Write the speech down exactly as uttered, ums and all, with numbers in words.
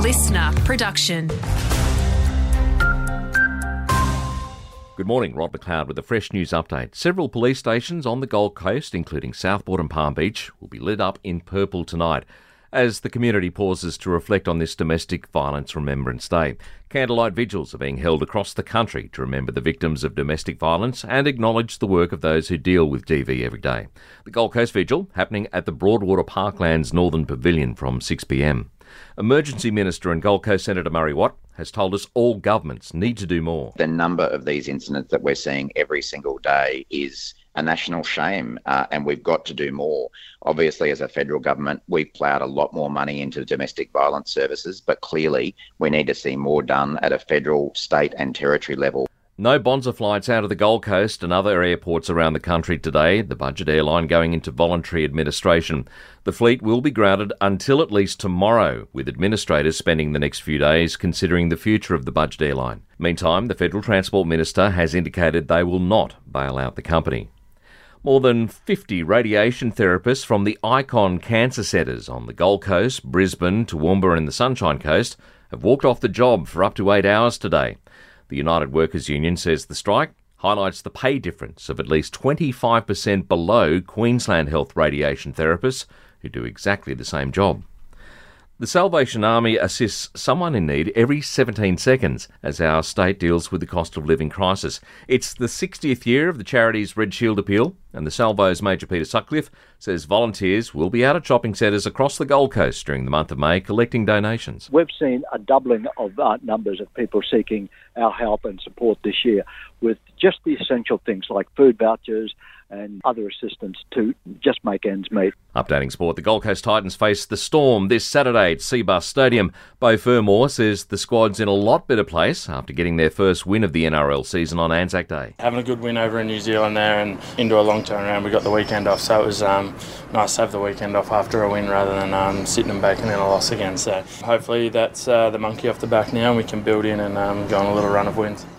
listener production. Good morning, Rod McLeod with a fresh news update. Several police stations on the Gold Coast, including Southport and Palm Beach, will be lit up in purple tonight as the community pauses to reflect on this Domestic Violence Remembrance Day. Candlelight vigils are being held across the country to remember the victims of domestic violence and acknowledge the work of those who deal with D V every day. The Gold Coast Vigil happening at the Broadwater Parklands Northern Pavilion from six p m. Emergency Minister and Gold Coast Senator Murray Watt has told us all governments need to do more. The number of these incidents that we're seeing every single day is a national shame, uh, and we've got to do more. Obviously, as a federal government, we've ploughed a lot more money into domestic violence services, but clearly we need to see more done at a federal, state and territory level. No Bonza flights out of the Gold Coast and other airports around the country today, the budget airline going into voluntary administration. The fleet will be grounded until at least tomorrow, with administrators spending the next few days considering the future of the budget airline. Meantime, the Federal Transport Minister has indicated they will not bail out the company. More than fifty radiation therapists from the Icon Cancer Centres on the Gold Coast, Brisbane, Toowoomba and the Sunshine Coast have walked off the job for up to eight hours today. The United Workers' Union says the strike highlights the pay difference of at least twenty-five percent below Queensland Health radiation therapists who do exactly the same job. The Salvation Army assists someone in need every seventeen seconds as our state deals with the cost of living crisis. It's the sixtieth year of the charity's Red Shield appeal, and the Salvo's Major Peter Sutcliffe says volunteers will be out at shopping centres across the Gold Coast during the month of May collecting donations. We've seen a doubling of uh, numbers of people seeking our help and support this year with just the essential things like food vouchers and other assistance to just make ends meet. Updating sport, the Gold Coast Titans face the Storm this Saturday at Seabus Stadium. Beau Fermor says the squad's in a lot better place after getting their first win of the N R L season on Anzac Day. Having a good win over in New Zealand there and into a long turnaround, we got the weekend off, so it was um, nice to have the weekend off after a win rather than um, sitting and baking in a loss again. So hopefully that's uh, the monkey off the back now and we can build in and um, go on a little run of wins.